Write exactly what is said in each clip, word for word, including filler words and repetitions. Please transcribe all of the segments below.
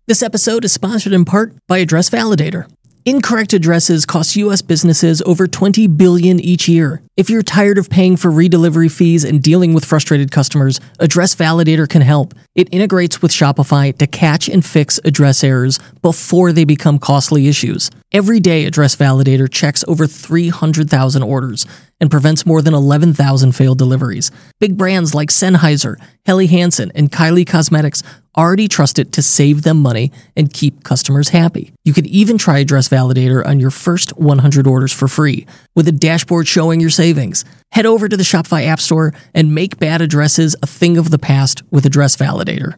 This episode is sponsored in part by Address Validator. Incorrect addresses cost U S businesses over twenty billion dollars each year. If you're tired of paying for redelivery fees and dealing with frustrated customers, Address Validator can help. It integrates with Shopify to catch and fix address errors before they become costly issues. Every day, Address Validator checks over three hundred thousand orders and prevents more than eleven thousand failed deliveries. Big brands like Sennheiser, Helly Hansen, and Kylie Cosmetics already trust it to save them money and keep customers happy. You can even try Address Validator on your first one hundred orders for free, with a dashboard showing your savings. Head over to the Shopify App Store and make bad addresses a thing of the past with Address Validator.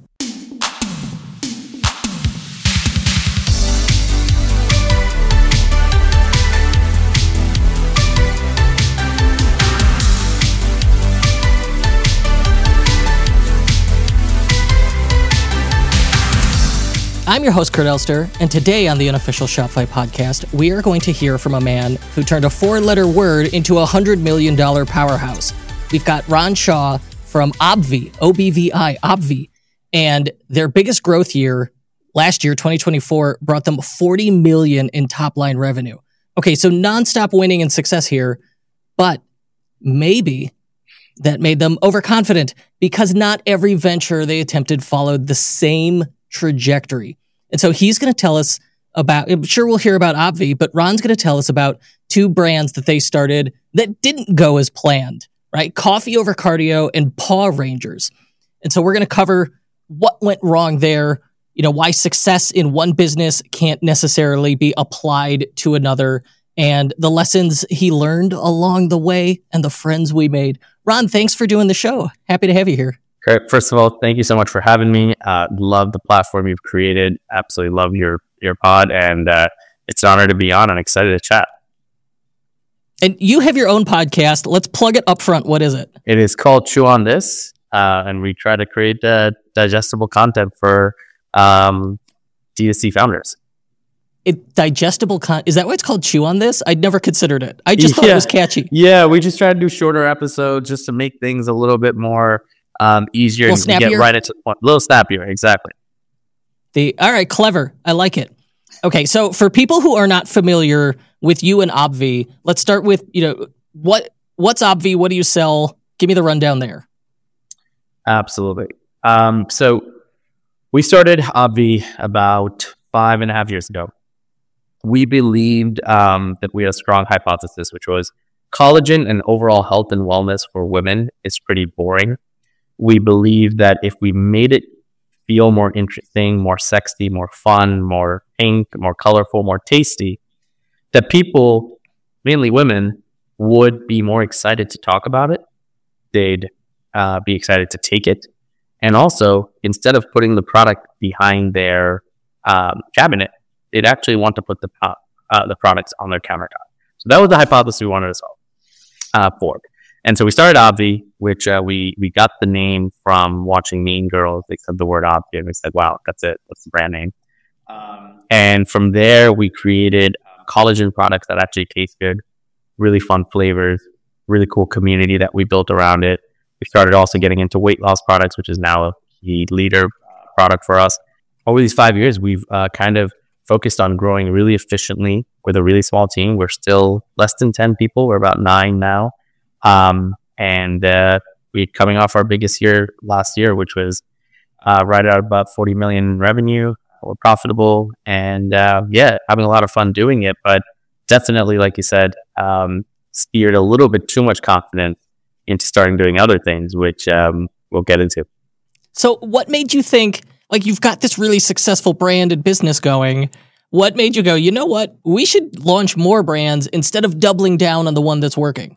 I'm your host, Kurt Elster, and today on the Unofficial Shopify podcast, we are going to hear from a man who turned a four-letter word into a one hundred million dollars powerhouse. We've got Ron Shaw from Obvi, O B V I, Obvi, and their biggest growth year last year, twenty twenty-four, brought them forty million dollars in top-line revenue. Okay, so nonstop winning and success here, but maybe that made them overconfident because not every venture they attempted followed the same trajectory. And so he's going to tell us about, I'm sure we'll hear about Obvi, but Ron's going to tell us about two brands that they started that didn't go as planned, right? Coffee Over Cardio and Paw Rangers. And so we're going to cover what went wrong there, you know, why success in one business can't necessarily be applied to another, and the lessons he learned along the way and the friends we made. Ron, thanks for doing the show. Happy to have you here. Great. First of all, thank you so much for having me. Uh, love the platform you've created. Absolutely love your your pod, and uh, it's an honor to be on and excited to chat. And you have your own podcast. Let's plug it up front. What is it? It is called Chew on This, uh, and we try to create uh, digestible content for um, D two C founders. It digestible con- is that why it's called Chew on This? I'd never considered it. I just thought yeah. it was catchy. Yeah, we just try to do shorter episodes just to make things a little bit more Um, easier and get right into the point. A little snappier, exactly. The all right, clever. I like it. Okay, so for people who are not familiar with you and Obvi, let's start with, you know, what what's Obvi? What do you sell? Give me the rundown there. Absolutely. Um, so we started Obvi about five and a half years ago. We believed um, that we had a strong hypothesis, which was collagen and overall health and wellness for women is pretty boring. We believe that if we made it feel more interesting, more sexy, more fun, more pink, more colorful, more tasty, that people, mainly women, would be more excited to talk about it. They'd uh, be excited to take it. And also, instead of putting the product behind their um, cabinet, they'd actually want to put the uh, the products on their countertop. So that was the hypothesis we wanted to solve uh, for. And so we started Obvi, which uh, we we got the name from watching Mean Girls. They said the word Obvi, and we said, wow, that's it. That's the brand name. Um, and from there, we created collagen products that actually taste good, really fun flavors, really cool community that we built around it. We started also getting into weight loss products, which is now a key leader product for us. Over these five years, we've uh, kind of focused on growing really efficiently with a really small team. We're still less than ten people. We're about nine now. Um, and, uh, we're coming off our biggest year last year, which was, uh, right at about forty million in revenue. We're profitable and, uh, yeah, having a lot of fun doing it, but definitely, like you said, um, steered a little bit too much confidence into starting doing other things, which, um, we'll get into. So what made you think, like, you've got this really successful brand and business going? What made you go, you know what, we should launch more brands instead of doubling down on the one that's working?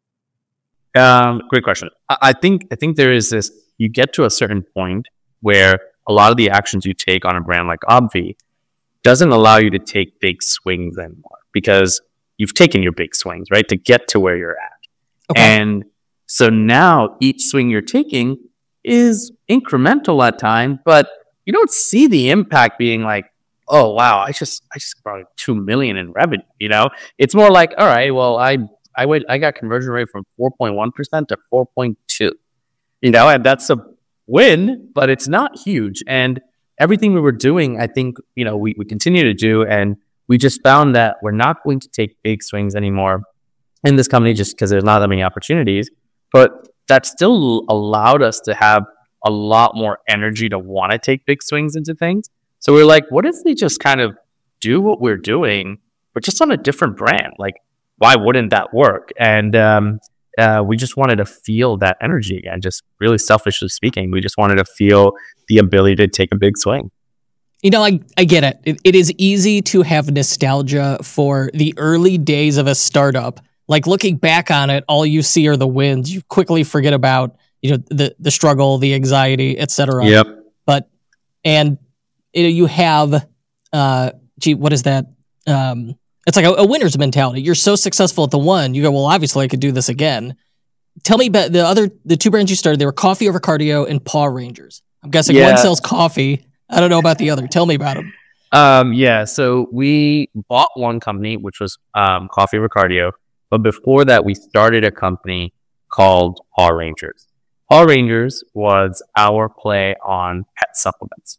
Um, great question. I, I think I think there is this. You get to a certain point where a lot of the actions you take on a brand like Obvi doesn't allow you to take big swings anymore because you've taken your big swings, right, to get to where you're at. Okay. And so now each swing you're taking is incremental at times, but you don't see the impact being like, oh wow, I just I just brought two million in revenue. You know, it's more like, all right, well, I. I wait. I got conversion rate from four point one percent to four point two. You know, and that's a win, but it's not huge. And everything we were doing, I think, you know, we, we continue to do. And we just found that we're not going to take big swings anymore in this company just because there's not that many opportunities. But that still allowed us to have a lot more energy to want to take big swings into things. So we're like, what if we just kind of do what we're doing, but just on a different brand? Like, why wouldn't that work? And um, uh, we just wanted to feel that energy again, just really selfishly speaking. We just wanted to feel the ability to take a big swing. You know, I, I get it. it. It is easy to have nostalgia for the early days of a startup. Like looking back on it, all you see are the wins. You quickly forget about, you know, the, the struggle, the anxiety, et cetera. Yep. But, and you know, you have, uh, gee, what is that? Um, it's like a, a winner's mentality. You're so successful at the one, you go, well, obviously I could do this again. Tell me about the other, the two brands you started. They were Coffee Over Cardio and Paw Rangers. I'm guessing yeah. one sells coffee. I don't know about the other. Tell me about them. Um, yeah, so we bought one company, which was um, Coffee Over Cardio. But before that, we started a company called Paw Rangers. Paw Rangers was our play on pet supplements.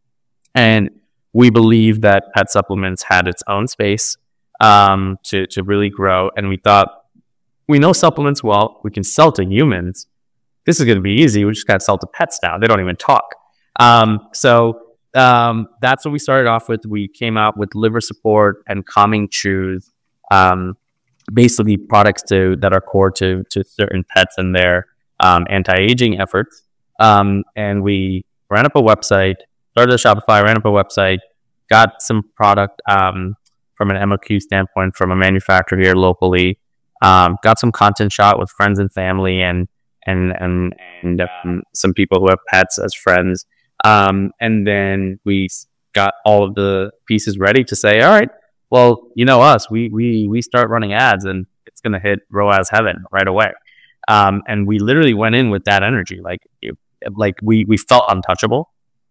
And we believed that pet supplements had its own space um, to, to really grow. And we thought, we know supplements well. We can sell to humans. This is going to be easy. We just got to sell to pets now. They don't even talk. Um, so um, that's what we started off with. We came out with liver support and calming chews, um, basically products to that are core to to certain pets and their um, anti-aging efforts. Um, and we ran up a website, started a Shopify, ran up a website, got some product um, from an M O Q standpoint from a manufacturer here locally, um, got some content shot with friends and family and and and and um, some people who have pets as friends. Um, and then we got all of the pieces ready to say, all right, well, you know us, we we we start running ads and it's going to hit R O A S heaven right away. Um, and we literally went in with that energy, like it, like we we felt untouchable.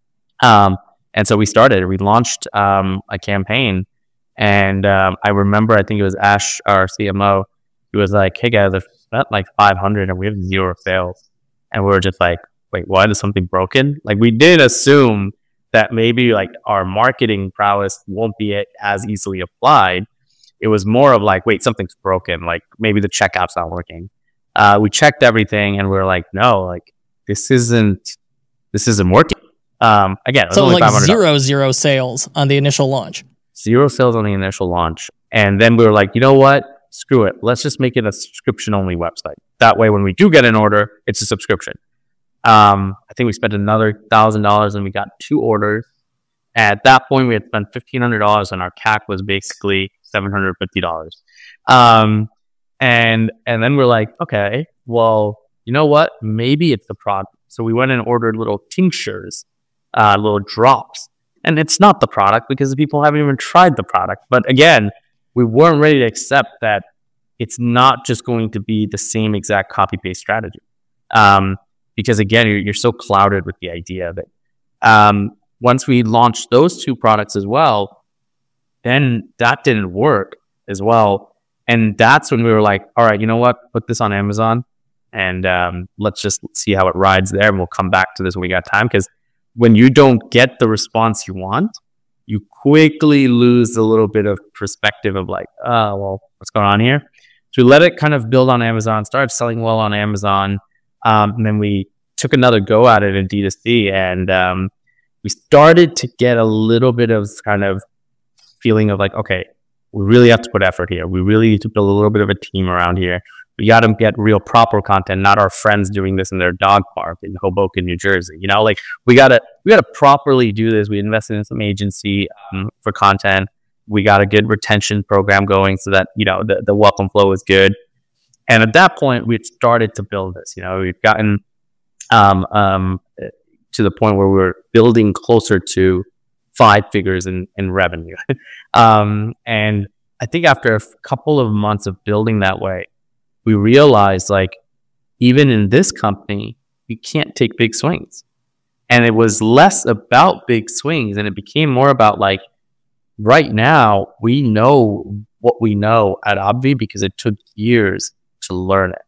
Um, and so we started. We launched um, a campaign, and um, I remember, I think it was Ash, our C M O, he was like, "Hey guys, I've spent like five hundred and we have zero sales," and we were just like, wait, what? Is something broken? Like we did assume that maybe like our marketing prowess won't be as easily applied. It was more of like, wait, something's broken. Like maybe the checkout's not working. Uh, we checked everything and we we're like, no, like this isn't, this isn't working. Um, again, it was so only like zero, zero sales on the initial launch. Zero sales on the initial launch. And then we were like, you know what? Screw it. Let's just make it a subscription only website. That way, when we do get an order, it's a subscription. Um, I think we spent another thousand dollars and we got two orders. At that point, we had spent fifteen hundred dollars and our C A C was basically seven hundred fifty dollars. Um, and, and then we're like, okay, well, you know what? Maybe it's the product. So we went and ordered little tinctures, uh, little drops, and it's not the product because people haven't even tried the product. But again, we weren't ready to accept that it's not just going to be the same exact copy paste strategy. Um, Because again, you're, you're so clouded with the idea of it. Um, once we launched those two products as well, then that didn't work as well. And that's when we were like, all right, you know what? Put this on Amazon and um, let's just see how it rides there. And we'll come back to this when we got time. Because when you don't get the response you want, you quickly lose a little bit of perspective of like, oh, well, what's going on here? So we let it kind of build on Amazon, started selling well on Amazon. Um, and then we took another go at it in D two C, and um, we started to get a little bit of kind of feeling of like, okay, we really have to put effort here. We really need to build a little bit of a team around here. We got to get real proper content, not our friends doing this in their dog park in Hoboken, New Jersey. You know, like we gotta we gotta properly do this. We invested in some agency um, for content. We got a good retention program going so that, you know, the, the welcome flow is good. And at that point, we had started to build this. You know, we've gotten um, um, to the point where we were building closer to five figures in, in revenue. um, and I think after a f- couple of months of building that way, we realized like, even in this company, you can't take big swings. And it was less about big swings and it became more about like, right now, we know what we know at Obvi because it took years to learn it.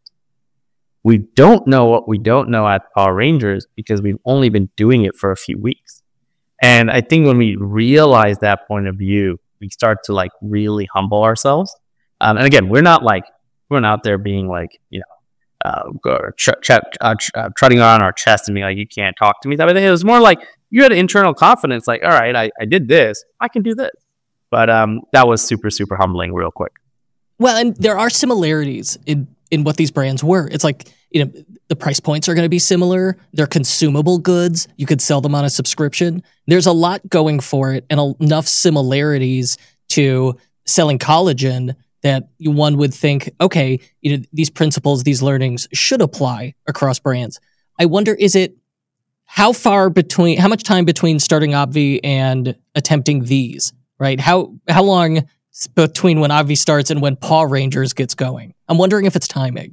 We don't know what we don't know at Paw Rangers because we've only been doing it for a few weeks. And I think when we realize that point of view, we start to like really humble ourselves. Um, and again, we're not like, we're not out there being like, you know, uh, ch- ch- uh, ch- uh, trotting on our chest and being like, you can't talk to me. That it was more like you had internal confidence, like, all right, I, I did this, I can do this. But um, that was super, super humbling real quick. Well, and there are similarities in, in what these brands were. It's like, you know, the price points are going to be similar. They're consumable goods. You could sell them on a subscription. There's a lot going for it and enough similarities to selling collagen that one would think, okay, you know, these principles, these learnings should apply across brands. I wonder, is it how far between, how much time between starting Obvi and attempting these, right? How, how long between when Obvi starts and when Paw Rangers gets going? I'm wondering if it's timing.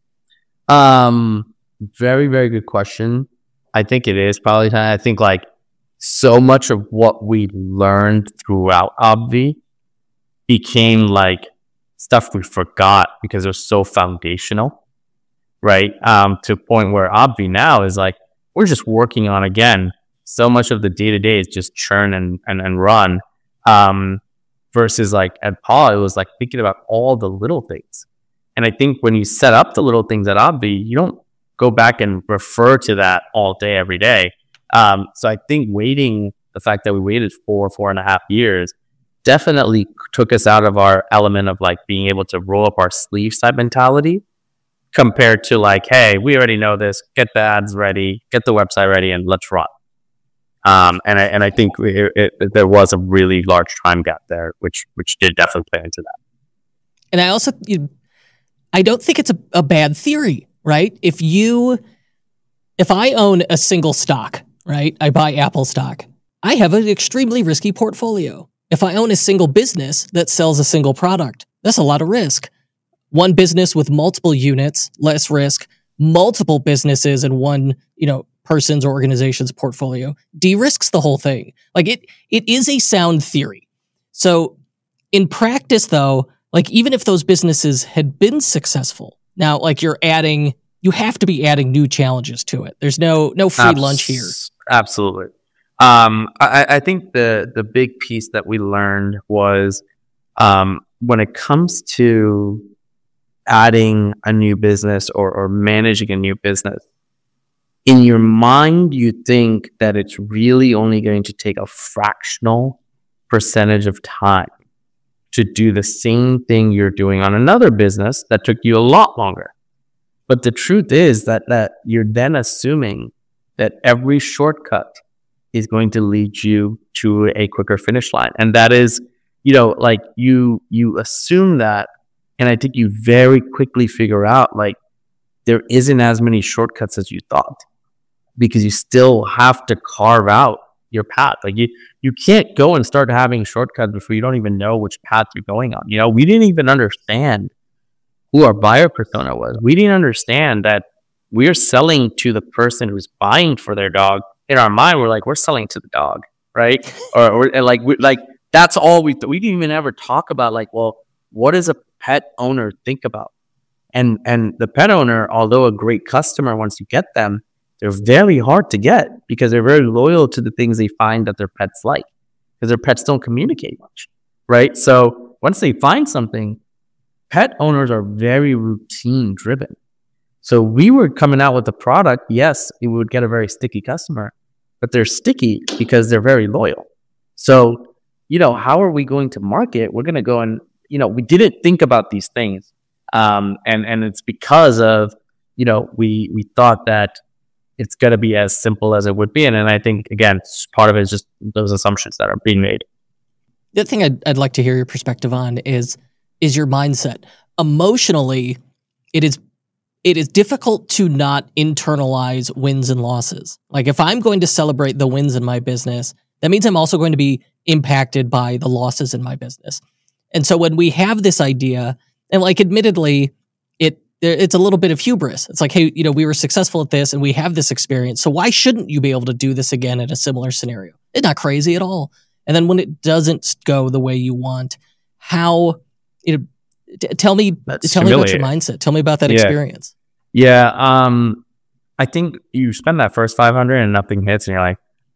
Um, very, very good question. I think it is probably time. I think like so much of what we learned throughout Obvi became like stuff we forgot because it was so foundational, right? Um, to a point where Obvi now is like, we're just working on, again, so much of the day-to-day is just churn and, and, and run. Um, versus like at Paw, it was like thinking about all the little things. And I think when you set up the little things at Obvi, you don't go back and refer to that all day, every day. Um, so I think waiting, the fact that we waited four, four and a half years definitely took us out of our element of like being able to roll up our sleeves type mentality compared to like, hey, we already know this, get the ads ready, get the website ready, and let's run. Um, and I and I think it, it, there was a really large time gap there, which which did definitely play into that. And I also, you, I don't think it's a, a bad theory, right? If you, if I own a single stock, right, I buy Apple stock, I have an extremely risky portfolio. If I own a single business that sells a single product, that's a lot of risk. One business with multiple units, less risk. Multiple businesses in one, you know, person's or organization's portfolio de-risks the whole thing. Like it, it is a sound theory. So in practice, though, like even if those businesses had been successful, now like you're adding, you have to be adding new challenges to it. There's no no free Abs- lunch here. Absolutely. Um, I, I think the the big piece that we learned was um, when it comes to adding a new business or, or managing a new business, in your mind, you think that it's really only going to take a fractional percentage of time to do the same thing you're doing on another business that took you a lot longer. But the truth is that, that you're then assuming that every shortcut is going to lead you to a quicker finish line. And that is, you know, like you you assume that, and I think you very quickly figure out like there isn't as many shortcuts as you thought, because you still have to carve out your path. Like you you can't go and start having shortcuts before you don't even know which path you're going on. You know, we didn't even understand who our buyer persona was. We didn't understand that we're selling to the person who's buying for their dog. In our mind, we're like, we're selling to the dog, right? or, or and like, we, like that's all we th- we didn't even ever talk about. Like, well, what does a pet owner think about? And and the pet owner, although a great customer once you get them, they're very hard to get because they're very loyal to the things they find that their pets like, because their pets don't communicate much, right? So once they find something, pet owners are very routine driven. So we were coming out with a product, yes, we would get a very sticky customer, but they're sticky because they're very loyal. So, you know, how are we going to market? We're going to go and, you know, we didn't think about these things. Um, and, and it's because of, you know, we, we thought that it's going to be as simple as it would be. And, and I think, again, part of it is just those assumptions that are being made. The other thing I'd, I'd like to hear your perspective on is, is your mindset. Emotionally, it is It is difficult to not internalize wins and losses. Like if I'm going to celebrate the wins in my business, that means I'm also going to be impacted by the losses in my business. And so when we have this idea, and like admittedly, it it's a little bit of hubris. It's like, hey, you know, we were successful at this and we have this experience. So why shouldn't you be able to do this again in a similar scenario? It's not crazy at all. And then when it doesn't go the way you want, how, you know, Tell me, That's tell me about your mindset. Tell me about that yeah. experience. Yeah, um, I think you spend that first five hundred and nothing hits, and you're like,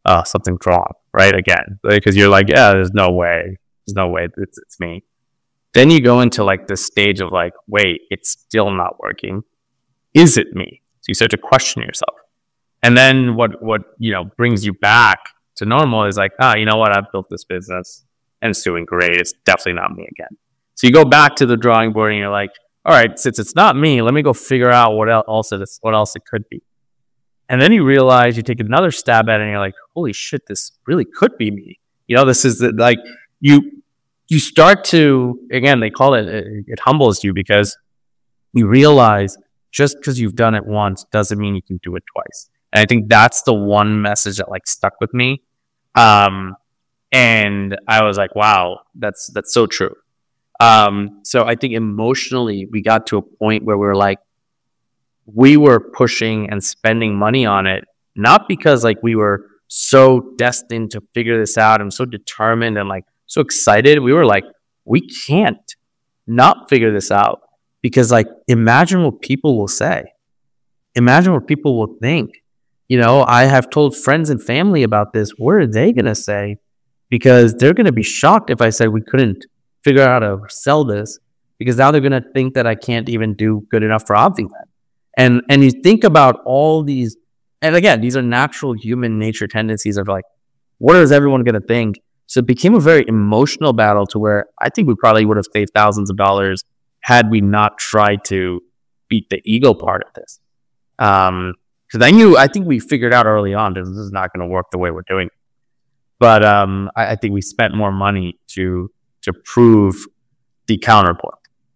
uh, something's wrong, right? Again, because you're like, yeah, there's no way, there's no way it's, it's me. Then you go into like this stage of like, wait, it's still not working. Is it me? So you start to question yourself. And then what, what, you know, brings you back to normal is like, ah, you know what? I've built this business and it's doing great. It's definitely not me again. So you go back to the drawing board and you're like, all right, since it's not me, let me go figure out what else it is, what else it could be. And then you realize, you take another stab at it and you're like, holy shit, this really could be me. You know, this is the, like, you, you start to, again, they call it, it, it humbles you, because you realize just because you've done it once doesn't mean you can do it twice. And I think that's the one message that like stuck with me. Um, and I was like, wow, that's, that's so true. Um, so I think emotionally we got to a point where we were like, we were pushing and spending money on it, not because like we were so destined to figure this out and so determined and like so excited. We were like, we can't not figure this out, because like, imagine what people will say. Imagine what people will think. You know, I have told friends and family about this. What are they going to say? Because they're going to be shocked if I said we couldn't figure out how to sell this, because now they're going to think that I can't even do good enough for Obviland. And and you think about all these, and again, these are natural human nature tendencies of like, what is everyone going to think? So it became a very emotional battle to where I think we probably would have saved thousands of dollars had we not tried to beat the ego part of this. Um, because I knew, I think we figured out early on that this is not going to work the way we're doing. But um, I, I think we spent more money to to prove the counterpoint.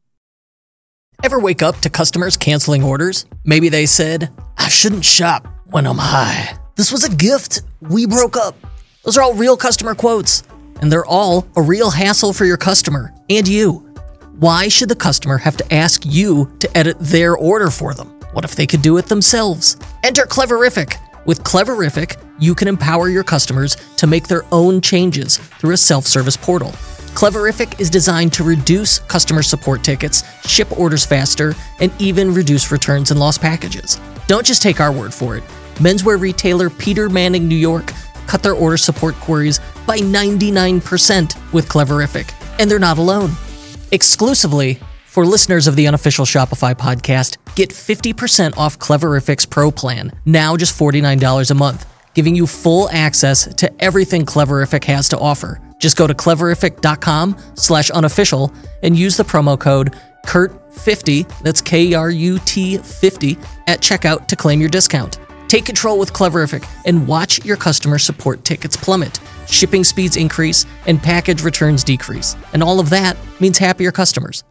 Ever wake up to customers canceling orders? Maybe they said, I shouldn't shop when I'm high. This was a gift. We broke up. Those are all real customer quotes, and they're all a real hassle for your customer and you. Why should the customer have to ask you to edit their order for them? What if they could do it themselves? Enter Cleverific. With Cleverific, you can empower your customers to make their own changes through a self-service portal. Cleverific is designed to reduce customer support tickets, ship orders faster, and even reduce returns and lost packages. Don't just take our word for it. Menswear retailer Peter Manning New York cut their order support queries by ninety-nine percent with Cleverific, and they're not alone. Exclusively for listeners of the Unofficial Shopify podcast, get fifty percent off Cleverific's Pro plan, now just forty-nine dollars a month, giving you full access to everything Cleverific has to offer. Just go to cleverific.com slash unofficial and use the promo code C U R T fifty, that's K R U T fifty, at checkout to claim your discount. Take control with Cleverific and watch your customer support tickets plummet, shipping speeds increase, and package returns decrease. And all of that means happier customers.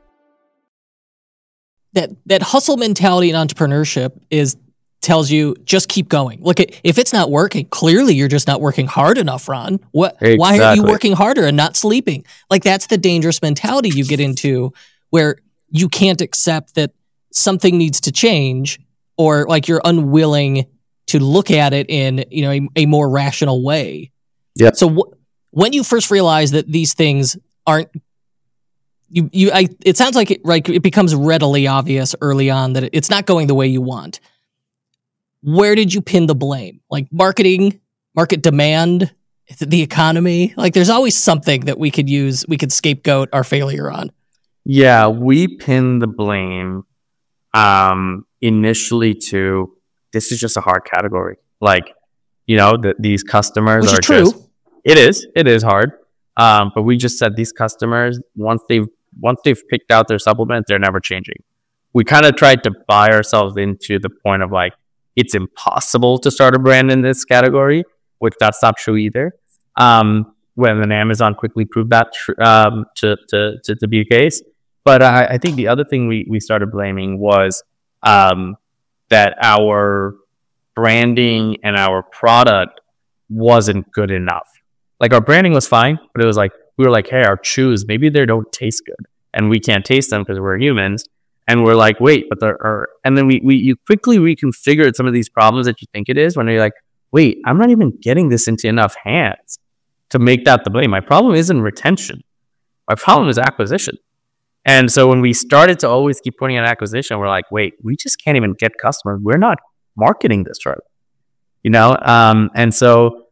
That that hustle mentality in entrepreneurship is tells you just keep going. Look, if it's not working, clearly you're just not working hard enough, Ron. What? Exactly. Why are you working harder and not sleeping? Like, that's the dangerous mentality you get into, where you can't accept that something needs to change, or like you're unwilling to look at it in, you know, a, a more rational way. Yeah. So w- when you first realize that these things aren't, you you, I, it sounds like it, like it becomes readily obvious early on that it's not going the way you want. Where did you pin the blame? Like marketing, market demand, the economy? Like, there's always something that we could use, we could scapegoat our failure on. Yeah, we pin the blame um, initially to, this is just a hard category. Like, you know, the, these customers Which are is true. just, it is, it is hard. Um, but we just said these customers, once they've, once they've picked out their supplement, they're never changing. We kind of tried to buy ourselves into the point of like, it's impossible to start a brand in this category, which that's not true either. Um, when then Amazon quickly proved that tr- um, to, to, to, to be the case. But I, I think the other thing we, we started blaming was um, that our branding and our product wasn't good enough. Like, our branding was fine, but it was like, we were like, hey, our chews, maybe they don't taste good, and we can't taste them because we're humans. And we're like, wait, but there are, and then we, we you quickly reconfigured some of these problems that you think it is, when you're like, wait, I'm not even getting this into enough hands to make that the blame. My problem isn't retention. My problem is acquisition. And so when we started to always keep pointing at acquisition, we're like, wait, we just can't even get customers. We're not marketing this right. You know? Um, and so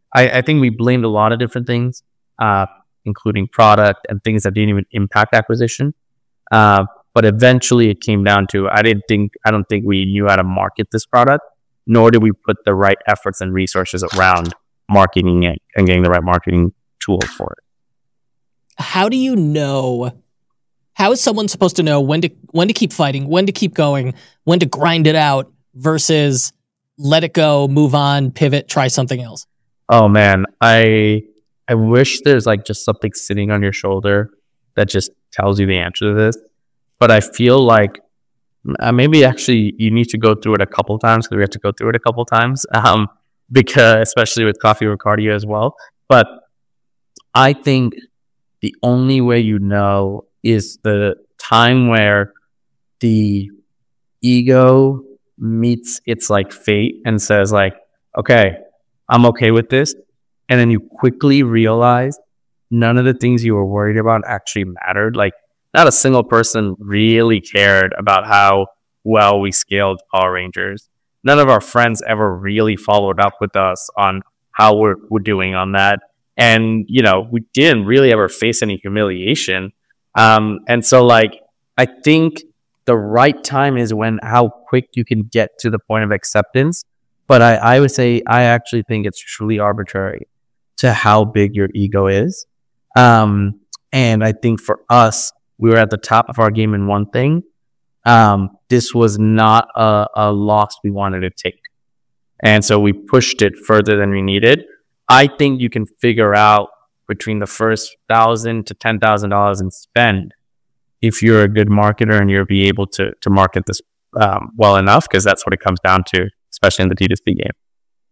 I, I think we blamed a lot of different things, uh, including product and things that didn't even impact acquisition. Uh, but eventually it came down to, I didn't think, I don't think we knew how to market this product, nor did we put the right efforts and resources around marketing it and getting the right marketing tools for it. How do you know, how is someone supposed to know when to, when to keep fighting, when to keep going, when to grind it out versus let it go, move on, pivot, try something else? Oh man, I I wish there's like just something sitting on your shoulder that just tells you the answer to this. But I feel like uh, maybe actually you need to go through it a couple times, because we have to go through it a couple times, um, because especially with Coffee or Cardio as well. But I think the only way you know is the time where the ego meets its like fate and says like, okay, I'm okay with this. And then you quickly realize none of the things you were worried about actually mattered. Like, not a single person really cared about how well we scaled Power Rangers. None of our friends ever really followed up with us on how we're, we're doing on that. And, you know, we didn't really ever face any humiliation. Um, and so, like, I think the right time is when how quick you can get to the point of acceptance. But I, I would say I actually think it's truly arbitrary to how big your ego is. Um, and I think for us, we were at the top of our game in one thing. Um, this was not a, a loss we wanted to take. And so we pushed it further than we needed. I think you can figure out between the first thousand to ten thousand dollars in spend if you're a good marketer and you'll be able to to market this um, well enough, because that's what it comes down to, especially in the D two C game.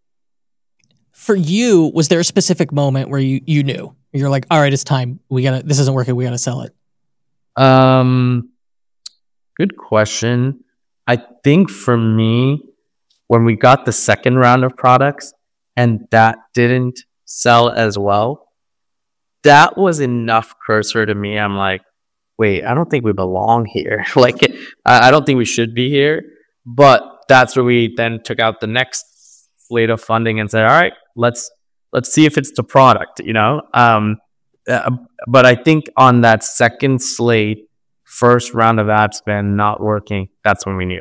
For you, was there a specific moment where you you knew you're like, all right, it's time. We gotta. This isn't working. We gotta sell it. Um, good question. I think for me, when we got the second round of products and that didn't sell as well, that was enough cursor to me. I'm like, wait, I don't think we belong here. Like, I don't think we should be here. But that's where we then took out the next slate of funding and said, all right, let's let's see if it's the product, you know? Um, uh, but I think on that second slate, first round of ad spend not working, that's when we knew.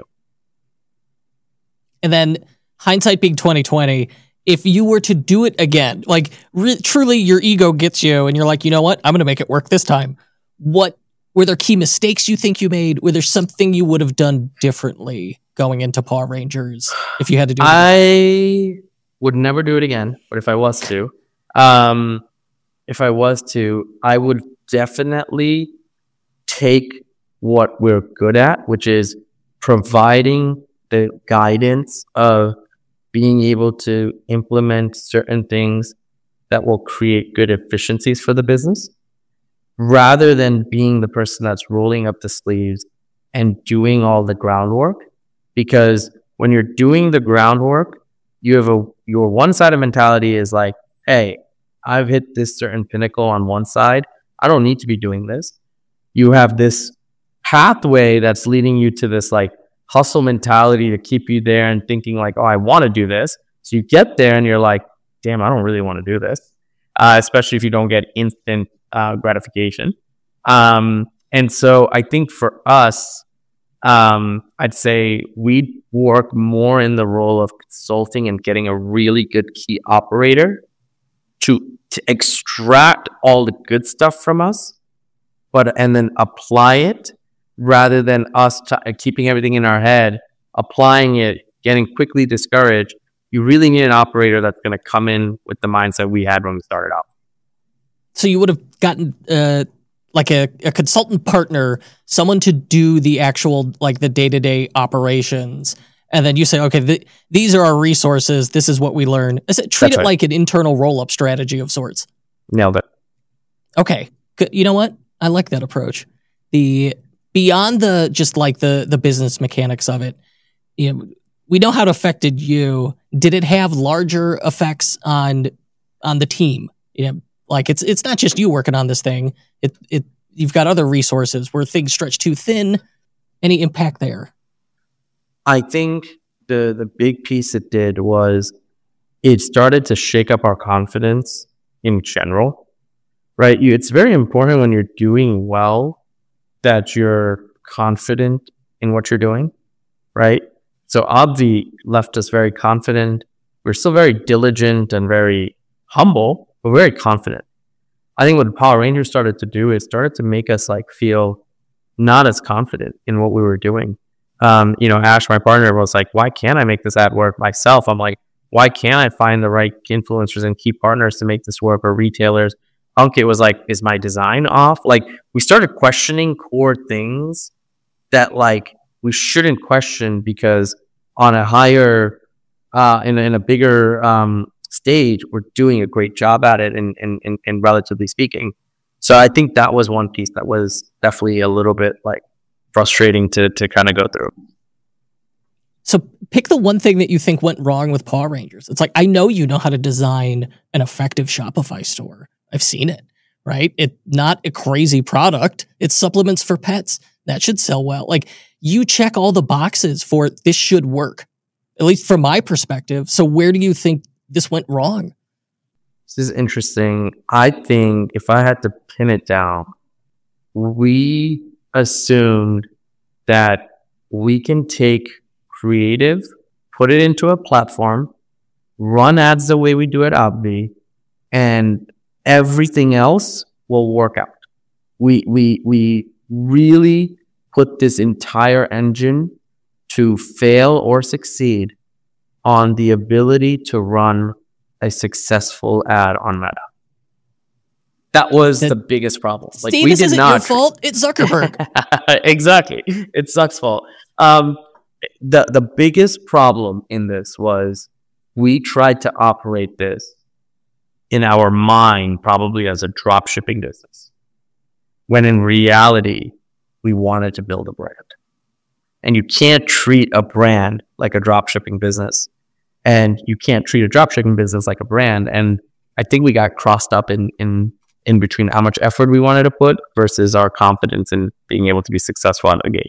And then hindsight being twenty twenty, if you were to do it again, like re- truly your ego gets you and you're like, you know what, I'm going to make it work this time. What were there key mistakes you think you made? Were there something you would have done differently going into Power Rangers if you had to do it I again? would never do it again, but if I was to, um, if I was to, I would definitely take what we're good at, which is providing the guidance of being able to implement certain things that will create good efficiencies for the business, rather than being the person that's rolling up the sleeves and doing all the groundwork. Because when you're doing the groundwork, you have a, your one-sided mentality is like, hey, I've hit this certain pinnacle on one side. I don't need to be doing this. You have this pathway that's leading you to this like hustle mentality to keep you there and thinking like, oh, I want to do this. So you get there and you're like, damn, I don't really want to do this. Uh, especially if you don't get instant uh, gratification. Um, and so I think for us, um, I'd say we work more in the role of consulting and getting a really good key operator to, to extract all the good stuff from us, but and then apply it, rather than us t- keeping everything in our head, applying it, getting quickly discouraged. You really need an operator that's going to come in with the mindset we had when we started out. So you would have gotten uh, like a, a consultant partner, someone to do the actual, like the day-to-day operations. And then you say, okay, th- these are our resources. This is what we learn. Is it, treat That's it right. like an internal roll-up strategy of sorts. Nailed it. Okay. Good. You know what? I like that approach. The beyond the just like the the business mechanics of it, you know, we know how it affected you. Did it have larger effects on on the team? You know, like it's it's not just you working on this thing. It it you've got other resources. Were things stretched too thin? Any impact there? I think the the big piece it did was it started to shake up our confidence in general, right? You, it's very important when you're doing well that you're confident in what you're doing, right? So Obvi left us very confident. We're still very diligent and very humble, but very confident. I think what Power Rangers started to do is started to make us like feel not as confident in what we were doing. Um, you know, Ash, my partner, was like, why can't I make this ad work myself? I'm like, why can't I find the right influencers and key partners to make this work, or retailers? Ankit was like, is my design off? Like, we started questioning core things that like we shouldn't question, because on a higher, uh, in, in a bigger um, stage, we're doing a great job at it, and in, in, in relatively speaking. So I think that was one piece that was definitely a little bit like frustrating to to kind of go through. So pick the one thing that you think went wrong with Paw Rangers. It's like, I know you know how to design an effective Shopify store. I've seen it, right? It's not a crazy product. It's supplements for pets. That should sell well. Like, you check all the boxes for this should work, at least from my perspective. So where do you think this went wrong? This is interesting. I think if I had to pin it down, we assumed that we can take creative, put it into a platform, run ads the way we do at Obvi, and everything else will work out. We we we really put this entire engine to fail or succeed on the ability to run a successful ad on Meta. That was that, the biggest problem. Like, Steve, we this did isn't not your fault. It's Zuckerberg. Exactly. It's Zuck's fault. Um, the the biggest problem in this was we tried to operate this in our mind probably as a drop shipping business, when in reality we wanted to build a brand. And you can't treat a brand like a drop shipping business, and you can't treat a drop shipping business like a brand. And I think we got crossed up in in in between how much effort we wanted to put versus our confidence in being able to be successful out of the gate.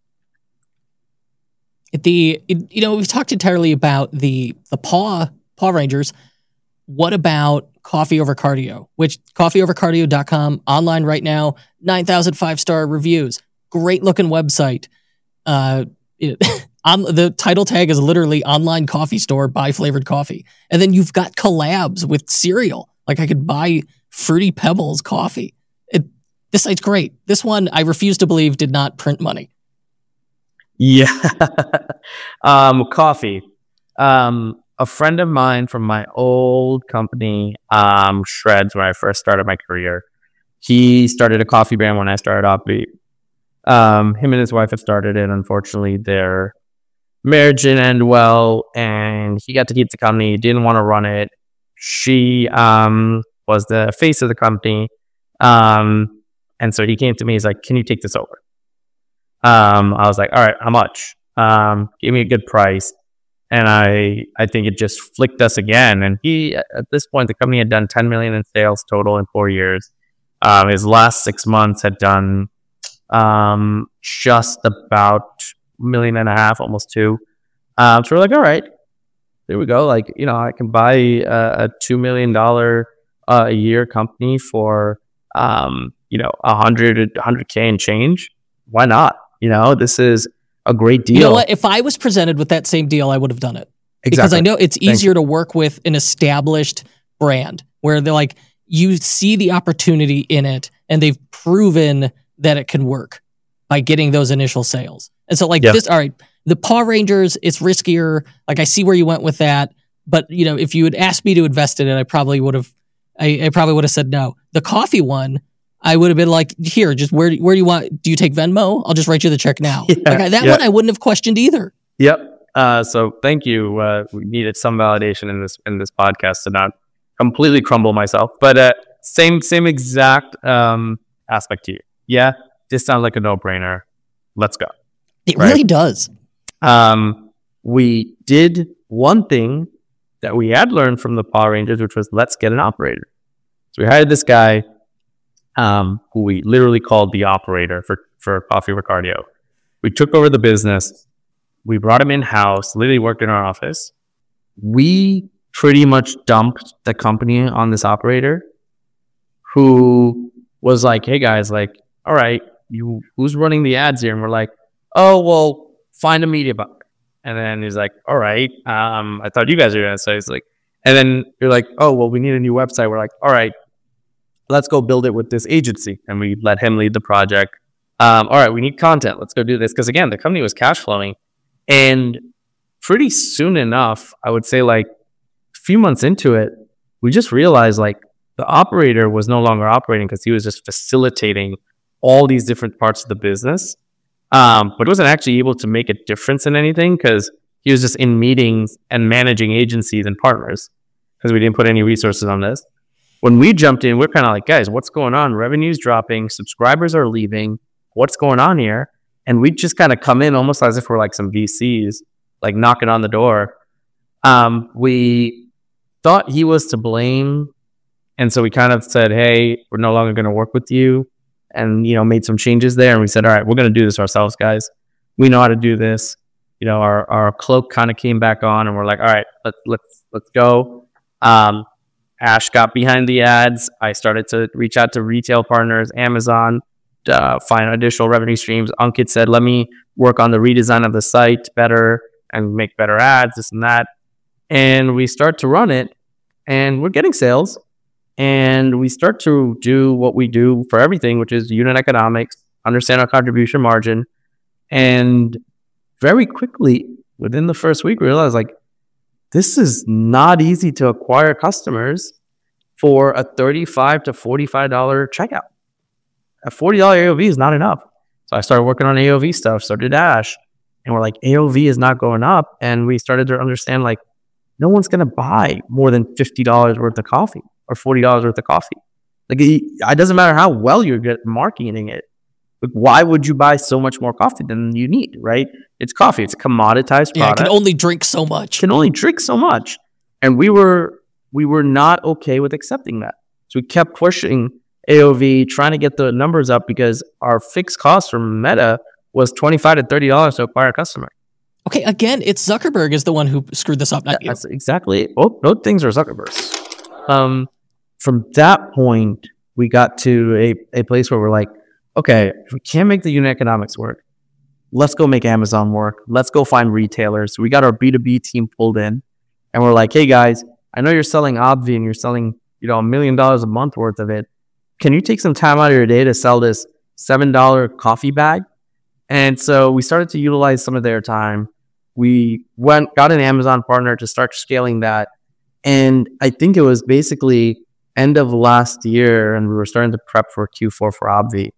The you know we've talked entirely about the the Paw Paw Rangers. What about Coffee Over Cardio? Which coffee over cardio dot com, online right now, nine thousand five-star reviews. Great looking website. Uh, it, on, the title tag is literally online coffee store, buy flavored coffee. And then you've got collabs with cereal. Like, I could buy Fruity Pebbles coffee. It, this site's great. This one, I refuse to believe, did not print money. Yeah. um, coffee. Um, a friend of mine from my old company, um, Shreds, when I first started my career, he started a coffee brand when I started Obvi. Um, him and his wife had started it. Unfortunately, their marriage didn't end well, and he got to keep the company. He didn't want to run it. She um, was the face of the company. Um, and so he came to me. He's like, can you take this over? Um, I was like, all right, how much? Um, give me a good price. And I, I think it just flicked us again. And he, at this point, the company had done ten million in sales total in four years. Um, his last six months had done um, just about a million and a half, almost two. Um, so we're like, all right, there we go. Like, you know, I can buy a, a two million dollars uh, a year company for, um, you know, a hundred, a hundred K and change. Why not? You know, this is a great deal. You know what? If I was presented with that same deal, I would have done it. Exactly. Because I know it's easier to work with an established brand where they're like, you see the opportunity in it and they've proven that it can work by getting those initial sales. And so like yeah. this, all right, the Paw Rangers, it's riskier. Like, I see where you went with that. But, you know, if you had asked me to invest in it, I probably would have, I, I probably would have said no. The coffee one, I would have been like, here, just where, where do you want, do you take Venmo? I'll just write you the check now. Yeah, like, that yeah. one I wouldn't have questioned either. Yep. Uh, so thank you. Uh, we needed some validation in this, in this podcast to not completely crumble myself, but uh, same, same exact um, aspect to you. Yeah. This sounds like a no-brainer. Let's go. It right? really does. Um, we did one thing that we had learned from the Power Rangers, which was let's get an operator. So we hired this guy, Um, who we literally called the operator for, for Coffee Over Cardio. We took over the business. We brought him in-house, literally worked in our office. We pretty much dumped the company on this operator who was like, hey guys, like, all right, you who's running the ads here? And we're like, oh, well, find a media buyer. And then he's like, all right, um, I thought you guys were going to say, he's like, and then you're like, oh, well, we need a new website. We're like, all right, let's go build it with this agency. And we let him lead the project. Um, all right, we need content. Let's go do this. Because again, the company was cash flowing. And pretty soon enough, I would say like a few months into it, we just realized like the operator was no longer operating because he was just facilitating all these different parts of the business. Um, but wasn't actually able to make a difference in anything because he was just in meetings and managing agencies and partners because we didn't put any resources on this. When we jumped in, we're kind of like, guys, what's going on? Revenue's dropping, subscribers are leaving. What's going on here? And we just kind of come in almost as if we're like some V Cs, like knocking on the door. Um, we thought he was to blame. And so we kind of said, hey, we're no longer going to work with you. And, you know, made some changes there. And we said, all right, we're going to do this ourselves, guys. We know how to do this. You know, our, our cloak kind of came back on and we're like, all right, let's, let's, let's go. Um, Ash got behind the ads. I started to reach out to retail partners, Amazon, uh, find additional revenue streams. Ankit said, let me work on the redesign of the site better and make better ads, this and that. And we start to run it and we're getting sales. And we start to do what we do for everything, which is unit economics, understand our contribution margin. And very quickly, within the first week, we realized like, this is not easy to acquire customers for a thirty-five to forty-five dollars checkout. A forty dollars A O V is not enough. So I started working on A O V stuff, so did Ash. And we're like, A O V is not going up. And we started to understand like, no one's going to buy more than fifty dollars worth of coffee or forty dollars worth of coffee. Like, it, it doesn't matter how well you're get marketing it. Like, why would you buy so much more coffee than you need, right? It's coffee. It's a commoditized product. Yeah, I can only drink so much. Can only drink so much. And we were we were not okay with accepting that. So we kept pushing A O V, trying to get the numbers up because our fixed cost from Meta was twenty-five to thirty dollars to acquire a customer. Okay, again, it's Zuckerberg is the one who screwed this up, not you. That's exactly. Both, both things are Zuckerberg's. Um, from that point, we got to a, a place where we're like, okay, if we can't make the unit economics work, let's go make Amazon work. Let's go find retailers. So we got our B two B team pulled in and we're like, hey guys, I know you're selling Obvi and you're selling, you know, a million dollars a month worth of it. Can you take some time out of your day to sell this seven dollars coffee bag? And so we started to utilize some of their time. We went, got an Amazon partner to start scaling that. And I think it was basically end of last year and we were starting to prep for Q four for Obvi.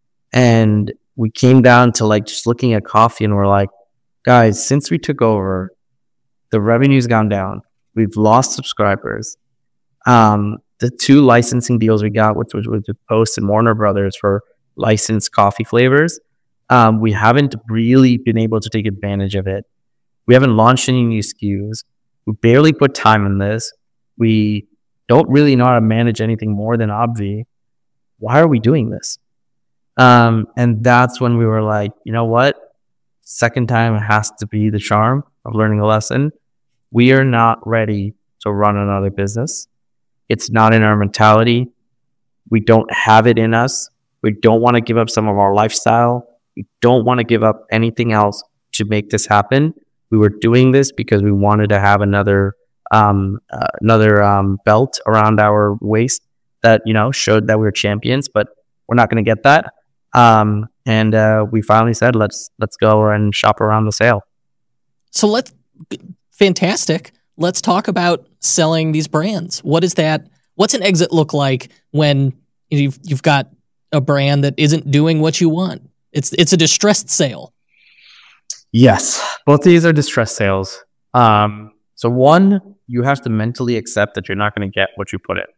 And we came down to like just looking at coffee and we're like, guys, since we took over, the revenue's gone down. We've lost subscribers. Um, the two licensing deals we got, which was with Post and Warner Brothers for licensed coffee flavors, um, we haven't really been able to take advantage of it. We haven't launched any new S K Us. We barely put time in this. We don't really know how to manage anything more than Obvi. Why are we doing this? Um, and that's when we were like, you know what? Second time has to be the charm of learning a lesson. We are not ready to run another business. It's not in our mentality. We don't have it in us. We don't want to give up some of our lifestyle. We don't want to give up anything else to make this happen. We were doing this because we wanted to have another um, uh, another um, belt around our waist that, you know, showed that we were champions, but we're not going to get that. Um, and uh, we finally said, let's let's go and shop around the sale. So let's, fantastic. Let's talk about selling these brands. What is that? What's an exit look like when you've you've got a brand that isn't doing what you want? It's it's a distressed sale. Yes, both of these are distressed sales. Um, so one, you have to mentally accept that you're not going to get what you put in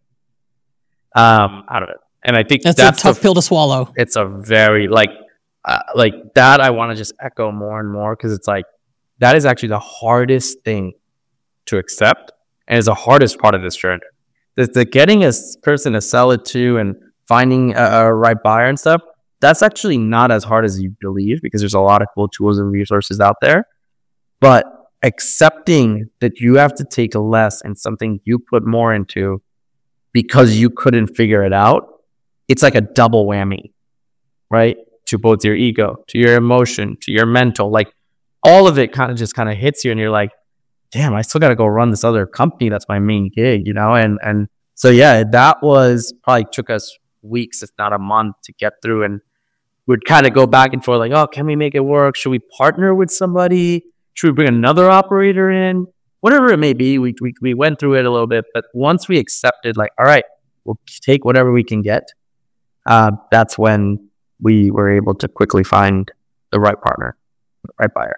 um, out of it. And I think that's, that's a tough the, pill to swallow. It's a very like, uh, like that. I want to just echo more and more because it's like, that is actually the hardest thing to accept. And is the hardest part of this journey. The, the getting a person to sell it to and finding a, a right buyer and stuff, that's actually not as hard as you believe because there's a lot of cool tools and resources out there. But accepting that you have to take less and something you put more into because you couldn't figure it out, it's like a double whammy, right? To both your ego, to your emotion, to your mental, like all of it kind of just kind of hits you and you're like, damn, I still got to go run this other company. That's my main gig, you know? And, and so, yeah, that was probably took us weeks, if not a month to get through. And we'd kind of go back and forth like, oh, can we make it work? Should we partner with somebody? Should we bring another operator in? Whatever it may be, we, we, we went through it a little bit. But once we accepted, like, all right, we'll take whatever we can get. Uh, that's when we were able to quickly find the right partner, the right buyer.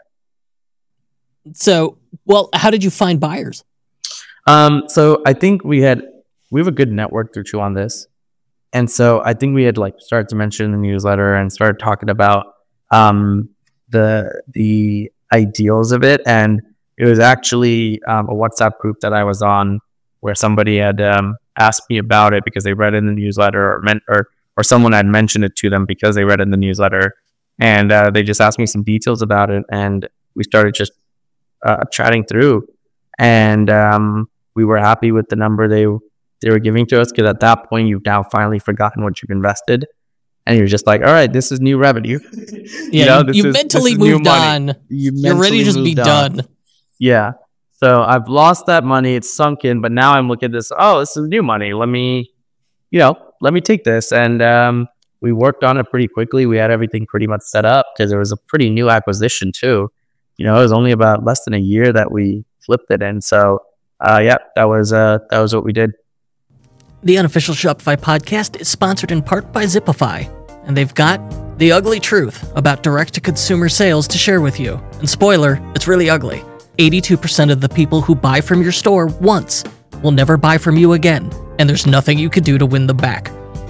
So, well, how did you find buyers? Um, so I think we had, we have a good network through Chew on this. And so I think we had like started to mention in the newsletter and started talking about um, the, the ideals of it. And it was actually um, a WhatsApp group that I was on where somebody had um, asked me about it because they read it in the newsletter or meant, or, or someone had mentioned it to them because they read it in the newsletter. And uh, they just asked me some details about it. And we started just Uh, chatting through, and um, we were happy with the number they they were giving to us because at that point you've now finally forgotten what you've invested, and you're just like, all right, this is new revenue. Yeah, you, know, this you is, mentally this is moved on. You you're ready to just be on. done. Yeah. So I've lost that money; it's sunk in, but now I'm looking at this. Oh, this is new money. Let me, you know, let me take this, and um, we worked on it pretty quickly. We had everything pretty much set up because it was a pretty new acquisition too. You know, it was only about less than a year that we flipped it in. So, uh, yeah, that was uh, that was what we did. The Unofficial Shopify Podcast is sponsored in part by Zipify, and they've got the ugly truth about direct-to-consumer sales to share with you. And spoiler, it's really ugly. eighty-two percent of the people who buy from your store once will never buy from you again, and there's nothing you could do to win them back.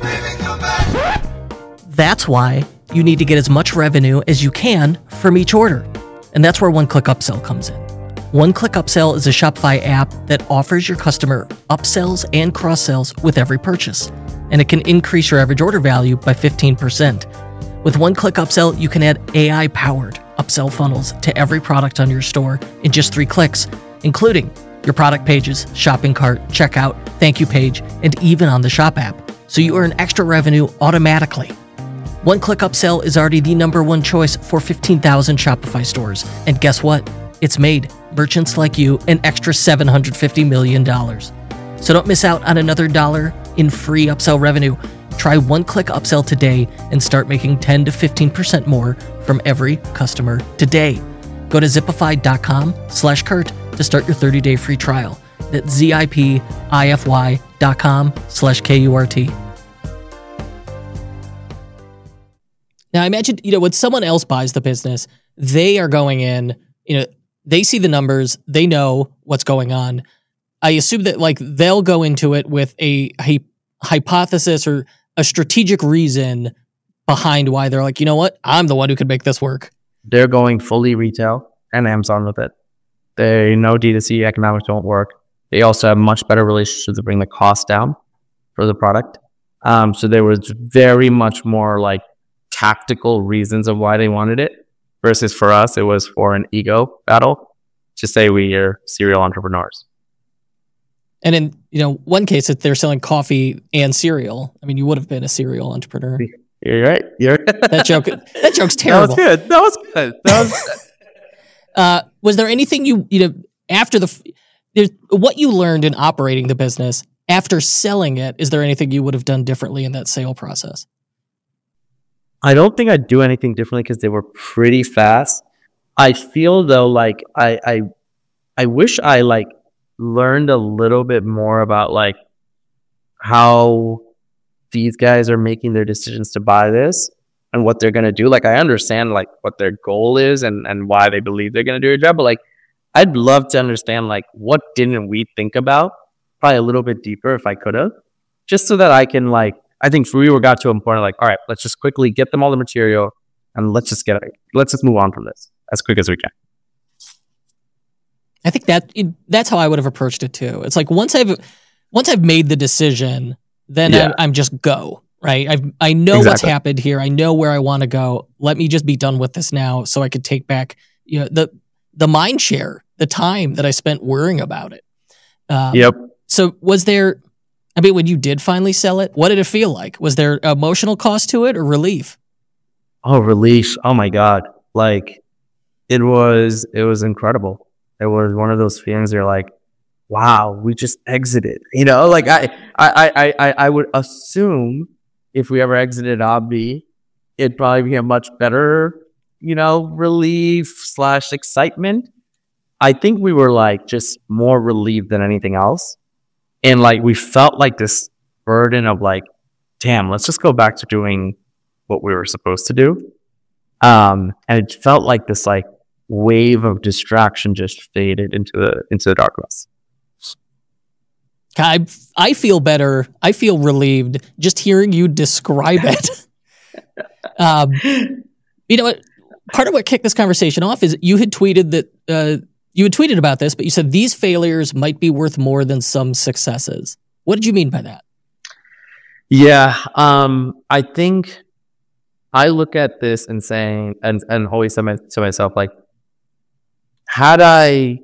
That's why you need to get as much revenue as you can from each order. And that's where One Click Upsell comes in. One Click Upsell is a Shopify app that offers your customer upsells and cross-sells with every purchase. And it can increase your average order value by fifteen percent. With One Click Upsell, you can add A I-powered upsell funnels to every product on your store in just three clicks, including your product pages, shopping cart, checkout, thank you page, and even on the Shop app. So you earn extra revenue automatically. One Click Upsell is already the number one choice for fifteen thousand Shopify stores. And guess what? It's made merchants like you an extra seven hundred fifty million dollars. So don't miss out on another dollar in free upsell revenue. Try One Click Upsell today and start making ten to fifteen percent more from every customer today. Go to zipify.com slash Kurt to start your thirty-day free trial. That's Z-I-P-I-F-Y dot com slash K-U-R-T. Now, I imagine, you know, when someone else buys the business, they are going in, you know, they see the numbers, they know what's going on. I assume that, like, they'll go into it with a, a hypothesis or a strategic reason behind why they're like, you know what, I'm the one who could make this work. They're going fully retail and Amazon with it. They know D two C economics don't work. They also have much better relationships to bring the cost down for the product. Um, so there was very much more, like, tactical reasons of why they wanted it versus for us, it was for an ego battle to say we are serial entrepreneurs. And in, you know, one case, if they're selling coffee and cereal, I mean, you would have been a cereal entrepreneur. You're right. You're that joke. That joke's terrible. That was good. That was good. That was good. uh, was there anything you, you know, after the, there's, what you learned in operating the business after selling it, is there anything you would have done differently in that sale process? I don't think I'd do anything differently because they were pretty fast. I feel though, like I, I, I wish I like learned a little bit more about like how these guys are making their decisions to buy this and what they're going to do. Like I understand like what their goal is and, and why they believe they're going to do a job, but like I'd love to understand like what didn't we think about probably a little bit deeper if I could have, just so that I can like, I think we were got to a point of like, all right, let's just quickly get them all the material and let's just get it. Let's just move on from this as quick as we can. I think that that's how I would have approached it too. It's like once I've once I've made the decision, then yeah. I'm, I'm just go, right? I I know exactly. what's happened here. I know where I want to go. Let me just be done with this now, so I could take back, you know, the the mind share the time that I spent worrying about it. Um, Yep. So was there, I mean, when you did finally sell it, what did it feel like? Was there emotional cost to it or relief? Oh, relief. Oh my God. Like it was, it was incredible. It was one of those feelings you're like, wow, we just exited. You know, like I, I, I, I, I would assume if we ever exited Obvi, it'd probably be a much better, you know, relief slash excitement. I think we were like just more relieved than anything else. And like we felt like this burden of like, damn, let's just go back to doing what we were supposed to do. Um, and it felt like this like wave of distraction just faded into the into the darkness. I, I feel better. I feel relieved just hearing you describe it. um, you know what? Part of what kicked this conversation off is you had tweeted that uh, you had tweeted about this, but you said these failures might be worth more than some successes. What did you mean by that? Yeah, um, I think I look at this and saying, and and always say my, to myself, like, had I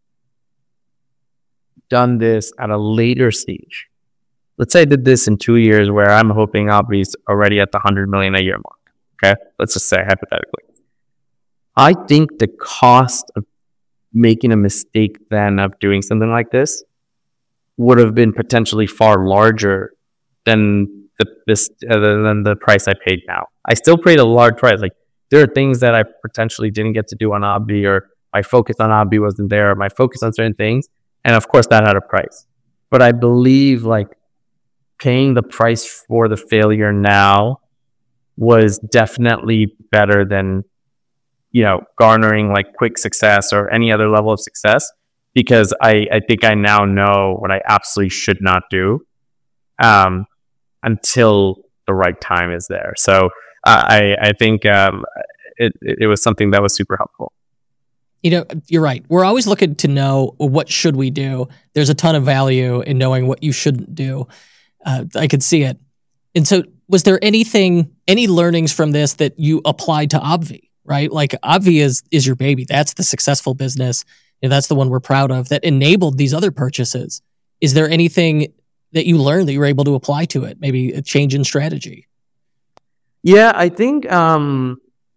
done this at a later stage, let's say I did this in two years, where I'm hoping I'll be already at the hundred million a year mark. Okay, let's just say hypothetically, I think the cost of making a mistake then of doing something like this would have been potentially far larger than the this uh, than the price I paid now. I still paid a large price. Like there are things that I potentially didn't get to do on Obvi, or my focus on Obvi wasn't there, or my focus on certain things, and of course that had a price. But I believe like paying the price for the failure now was definitely better than, you know, garnering like quick success or any other level of success, because I, I think I now know what I absolutely should not do um, until the right time is there. So uh, I, I think um, it, it was something that was super helpful. You know, you're right. We're always looking to know what should we do. There's a ton of value in knowing what you shouldn't do. Uh, I could see it. And so was there anything, any learnings from this that you applied to Obvi, right? Like Obvi is, is your baby. That's the successful business. And that's the one we're proud of that enabled these other purchases. Is there anything that you learned that you were able to apply to it? Maybe a change in strategy? Yeah, I think, um,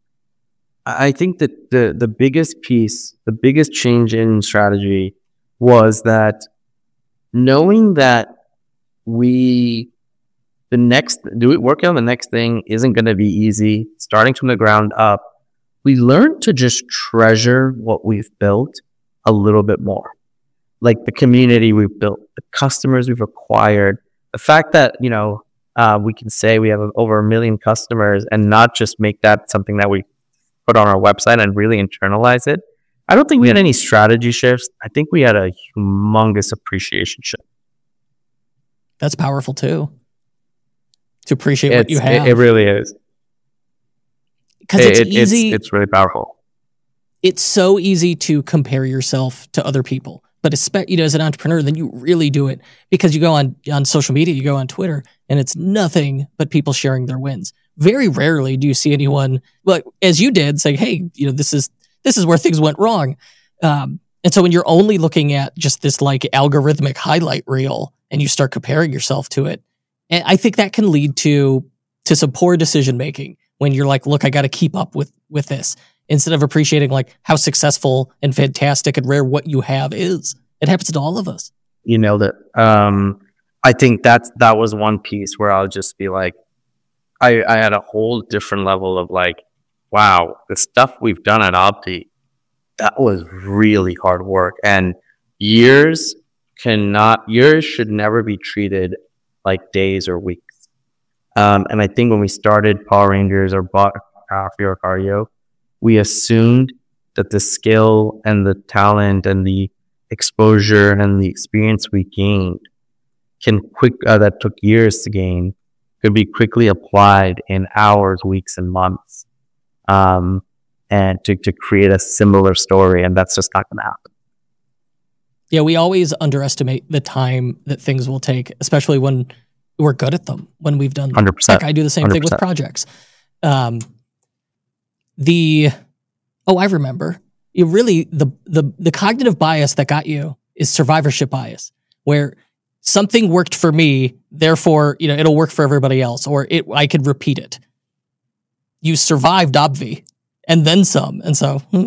I think that the, the biggest piece, the biggest change in strategy was that knowing that we, the next, do it, working on the next thing isn't going to be easy. Starting from the ground up, we learned to just treasure what we've built a little bit more. Like the community we've built, the customers we've acquired, the fact that, you know, uh, we can say we have over a million customers and not just make that something that we put on our website and really internalize it. I don't think we had any strategy shifts. I think we had a humongous appreciation shift. That's powerful too. To appreciate it's, what you have. It, it really is. Because it's it, easy. It's, it's really powerful. It's so easy to compare yourself to other people. But especially, you know, as an entrepreneur, then you really do it because you go on, on social media, you go on Twitter, and it's nothing but people sharing their wins. Very rarely do you see anyone, well, as you did, say, hey, you know, this is this is where things went wrong. Um, and so when you're only looking at just this like algorithmic highlight reel and you start comparing yourself to it, and I think that can lead to to some poor decision making when you're like, look, I got to keep up with with this, instead of appreciating like how successful and fantastic and rare what you have is. It happens to all of us. You nailed it. Um, I think that's, that was one piece where I'll just be like, I, I had a whole different level of like, wow, the stuff we've done at Obvi, that was really hard work. And years cannot, years should never be treated like days or weeks. Um, and I think when we started Power Rangers or bought Coffee or Cardio, we assumed that the skill and the talent and the exposure and the experience we gained can quick uh, that took years to gain could be quickly applied in hours, weeks, and months, um, and to to create a similar story. And that's just not going to happen. Yeah, we always underestimate the time that things will take, especially when we're good at them. When we've done them, one hundred percent. Like I do the same one hundred percent. thing with projects. Um, the oh, I remember it really, the, the, the cognitive bias that got you is survivorship bias, where something worked for me, therefore, you know, it'll work for everybody else, or it, I could repeat it. You survived Obvi, and then some. And so, hmm.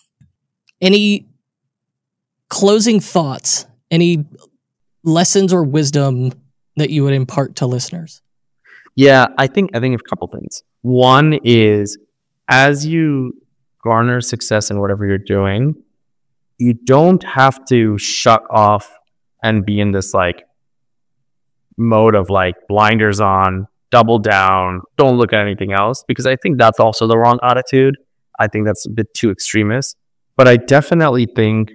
Any closing thoughts, any lessons or wisdom that you would impart to listeners? Yeah, I think I think of a couple things. One is, as you garner success in whatever you're doing, you don't have to shut off and be in this like mode of like blinders on, double down, don't look at anything else, because I think that's also the wrong attitude. I think that's a bit too extremist. But I definitely think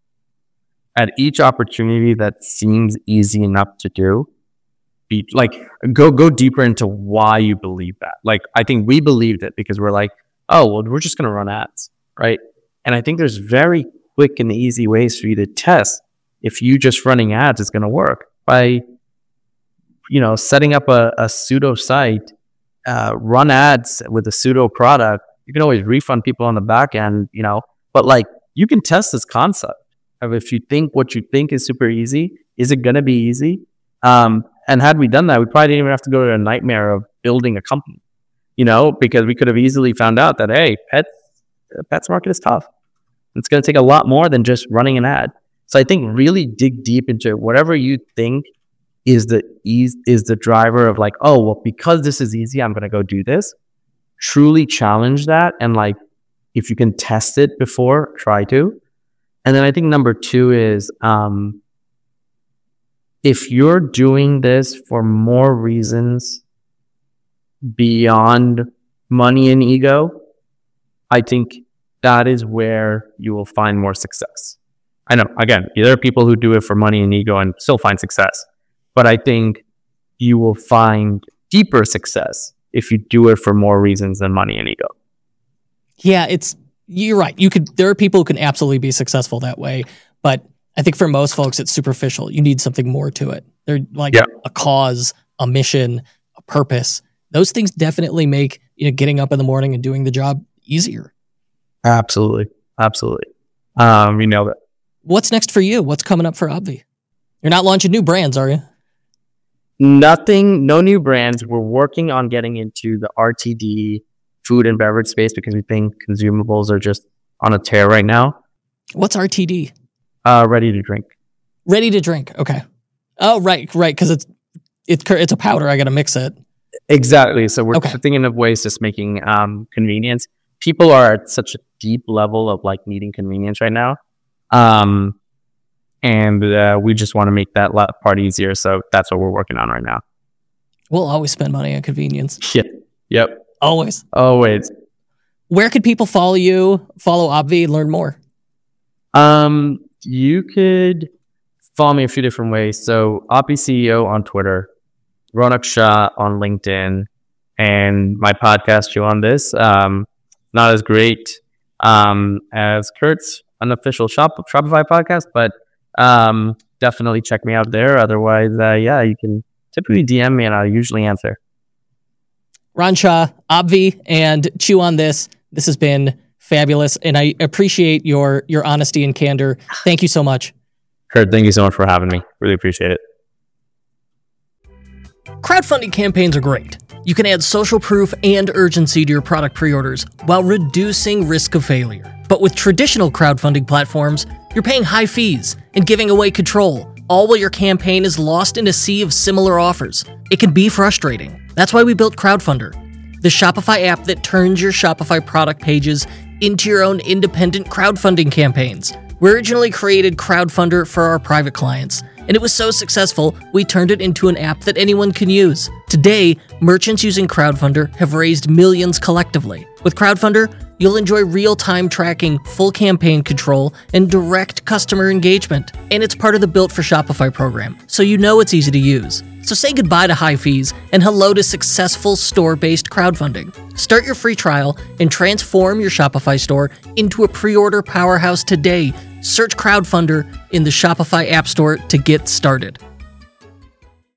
at each opportunity that seems easy enough to do, be like go go deeper into why you believe that. Like, I think we believed it because we're like, oh, well, we're just going to run ads, right? And I think there's very quick and easy ways for you to test if you just running ads is going to work by, you know, setting up a, a pseudo site, uh, run ads with a pseudo product. You can always refund people on the back end, you know, but like you can test this concept of if you think what you think is super easy, is it going to be easy? Um, and had we done that, we probably didn't even have to go to a nightmare of building a company, you know, because we could have easily found out that, hey, pets, pets market is tough. It's going to take a lot more than just running an ad. So I think really dig deep into whatever you think is the ease is the driver of like, oh, well, because this is easy, I'm going to go do this. Truly challenge that. And like, if you can test it before, try to. And then I think number two is, um, if you're doing this for more reasons beyond money and ego, I think that is where you will find more success. I know, again, there are people who do it for money and ego and still find success. But I think you will find deeper success if you do it for more reasons than money and ego. Yeah, it's you're right. You could there are people who can absolutely be successful that way, but I think for most folks it's superficial. You need something more to it. They're like yeah. a cause, a mission, a purpose. Those things definitely make, you know, getting up in the morning and doing the job easier. Absolutely. Absolutely. Um, you nailed it. What's next for you? What's coming up for Obvi? You're not launching new brands, are you? Nothing, no new brands. We're working on getting into the R T D food and beverage space because we think consumables are just on a tear right now. What's R T D? Uh, ready to drink. Ready to drink. Okay. Oh, right, right. Because it's it's it's a powder. I got to mix it. Exactly. So we're okay. thinking of ways just making um, convenience. People are at such a deep level of like needing convenience right now. Um, and uh, we just want to make that part easier. So that's what we're working on right now. We'll always spend money on convenience. Yeah. Yep. Always. Always. Where could people follow you, follow Obvi, and learn more? Um, you could follow me a few different ways. So Obvi C E O on Twitter, Ronak Shah on LinkedIn, and my podcast, Chew on This. Um, not as great um, as Kurt's unofficial Shop, Shopify podcast, but um, definitely check me out there. Otherwise, uh, yeah, you can typically D M me and I'll usually answer. Ron Shah, Obvi, and Chew on This. This has been fabulous, and I appreciate your your honesty and candor. Thank you so much. Kurt, thank you so much for having me. Really appreciate it. Crowdfunding campaigns are great. You can add social proof and urgency to your product pre-orders while reducing risk of failure. But with traditional crowdfunding platforms, you're paying high fees and giving away control, all while your campaign is lost in a sea of similar offers. It can be frustrating. That's why we built Crowdfunder, the Shopify app that turns your Shopify product pages into your own independent crowdfunding campaigns. We originally created Crowdfunder for our private clients, and it was so successful, we turned it into an app that anyone can use. Today, merchants using Crowdfunder have raised millions collectively. With Crowdfunder, you'll enjoy real-time tracking, full campaign control, and direct customer engagement. And it's part of the Built for Shopify program, so you know it's easy to use. So say goodbye to high fees and hello to successful store-based crowdfunding. Start your free trial and transform your Shopify store into a pre-order powerhouse today. Search Crowdfunder in the Shopify App Store to get started.